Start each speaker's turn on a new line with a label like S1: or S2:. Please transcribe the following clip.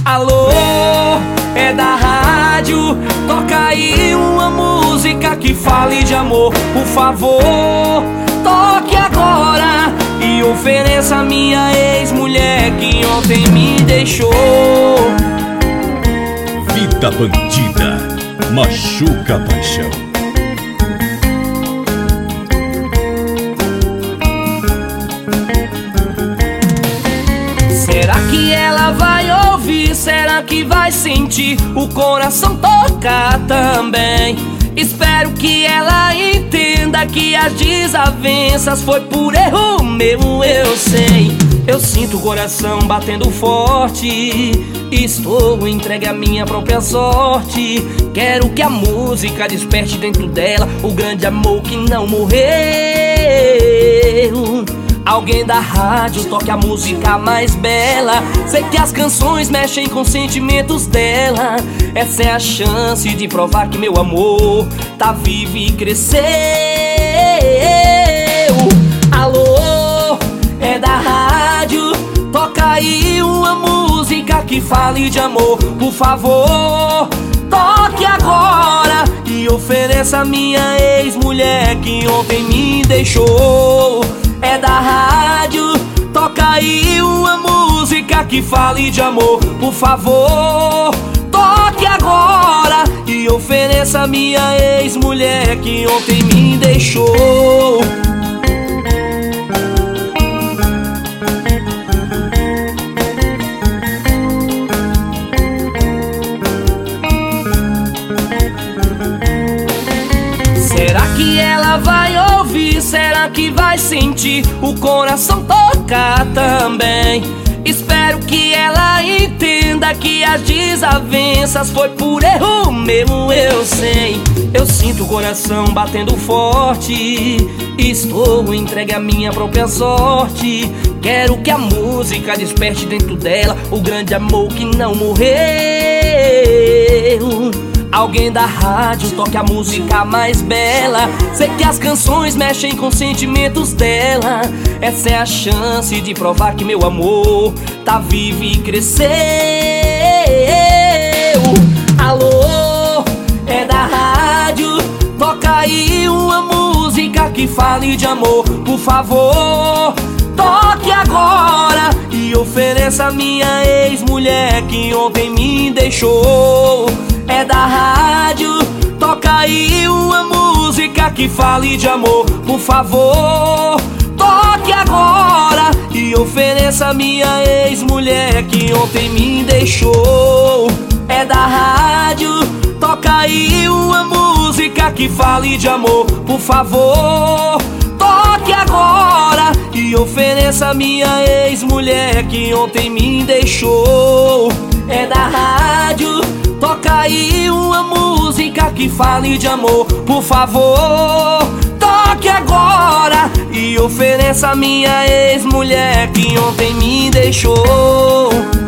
S1: Alô, é da rádio, toca aí uma música que fale de amor. Por favor, toque agora e ofereça a minha ex-mulher que ontem me deixou.
S2: Vida bandida, machuca a paixão.
S1: Será que ela vai ouvir? Será que vai sentir o coração tocar também? Espero que ela entenda que as desavenças foi por erro meu, eu sei. Eu sinto o coração batendo forte, estou entregue à minha própria sorte. Quero que a música desperte dentro dela o grande amor que não morreu. Alguém da rádio toque a música mais bela. Sei que as canções mexem com os sentimentos dela. Essa é a chance de provar que meu amor tá vivo e cresceu. Alô, é da rádio, toca aí uma música que fale de amor. Por favor, toque agora e ofereça a minha ex-mulher que ontem me deixou. É da rádio, toca aí uma música que fale de amor. Por favor, toque agora e ofereça a minha ex-mulher que ontem me deixou. Será que ela vai ouvir? Será que vai sentir o coração tocar também? Espero que ela entenda que as desavenças foi por erro meu, eu sei. Eu sinto o coração batendo forte, estou entregue à minha própria sorte. Quero que a música desperte dentro dela o grande amor que não morreu. Alguém da rádio toque a música mais bela. Sei que as canções mexem com os sentimentos dela. Essa é a chance de provar que meu amor tá vivo e cresceu. Alô, é da rádio, toca aí uma música que fale de amor. Por favor, toque agora e ofereça a minha ex-mulher que ontem me deixou. É da rádio, toca aí uma música que fale de amor. Por favor, toque agora e ofereça a minha ex-mulher que ontem me deixou. É da rádio, toca aí uma música que fale de amor. Por favor, toque agora e ofereça a minha ex-mulher que ontem me deixou. É da rádio, toca aí uma música que fale de amor. Por favor, toque agora e ofereça a minha ex-mulher que ontem me deixou.